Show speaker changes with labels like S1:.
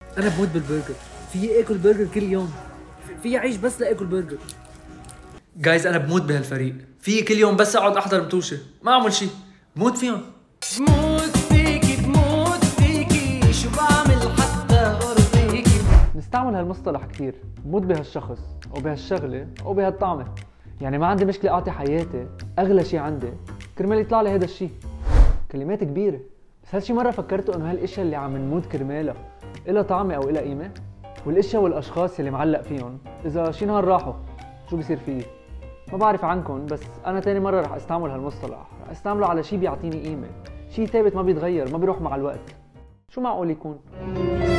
S1: انا بموت بالبرجر، في اكل برجر كل يوم، في اعيش بس لاكل برجر. جايز انا بموت بهالفريق، في كل يوم بس اقعد احضر متوشه ما اعمل شيء، بموت فيهم.
S2: بموت فيكي بموت فيكي، شو بعمل حتى ارضيكي.
S3: نستعمل هالمصطلح كثير، بموت بهالشخص او بهالشغله او بهالطعمه. يعني ما عندي مشكله اعطي حياتي اغلى شيء عندي كرمال يطلع لي هذا الشيء. كلمات كبيره، بس هالشي مره فكرتوا انه هالاشياء اللي عم نموت كرمالها إلها طعمه او إلها قيمه؟ والاشياء والاشخاص اللي معلق فيهم اذا شي نهار راحوا شو بصير فيه؟ ما بعرف عنكم، بس انا تاني مره رح استعمل هالمصطلح، رح استعمله على شي بيعطيني قيمه، شي ثابت ما بيتغير ما بيروح مع الوقت. شو معقول يكون؟